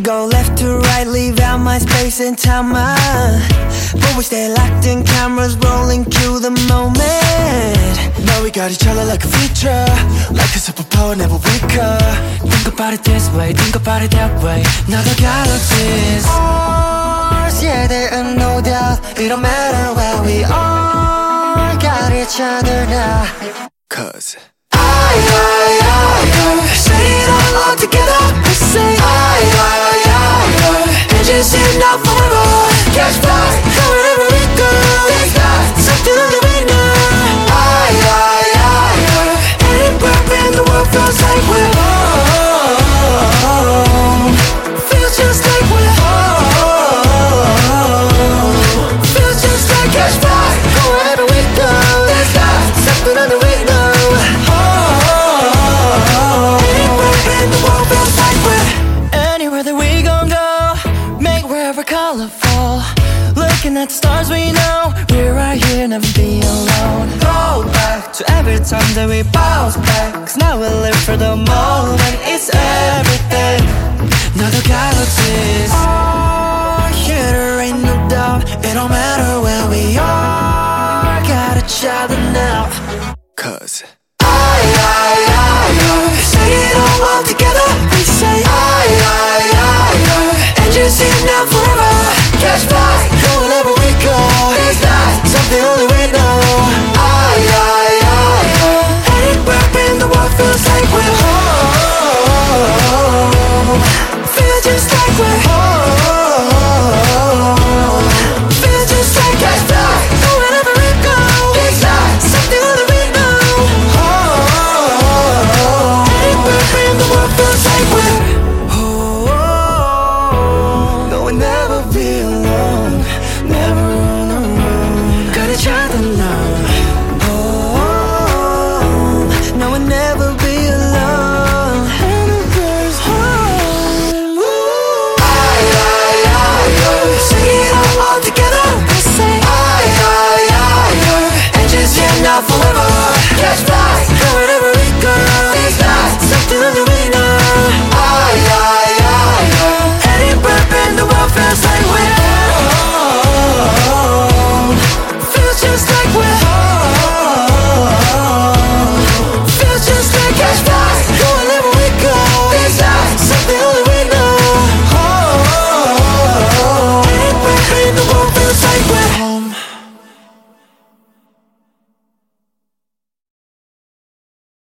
Go left to right, leave out my space and time. But we stay locked in, cameras rolling, cue the moment. Now we got each other like a feature, like a superpower, never weaker. Think about it this way, think about it that way. Now the galaxies ours, yeah, there are no doubt. It don't matter where we are, got each other now. Cause I, say it all out together. We say I, and just end up forever. Catch flies, go wherever we go. There's not something on the way now. Anywhere in the world feels like we're home. Feels just like we're home. Feels just like catch flies, go wherever we go. There's not something on the way now. Colorful, looking at the stars we know. We're right here, never be alone. Go back to every time that we bounce back, cause now we live for the moment. It's everything. Now the galaxies are here, there ain't no doubt. It don't matter where we are, got each other now. Cause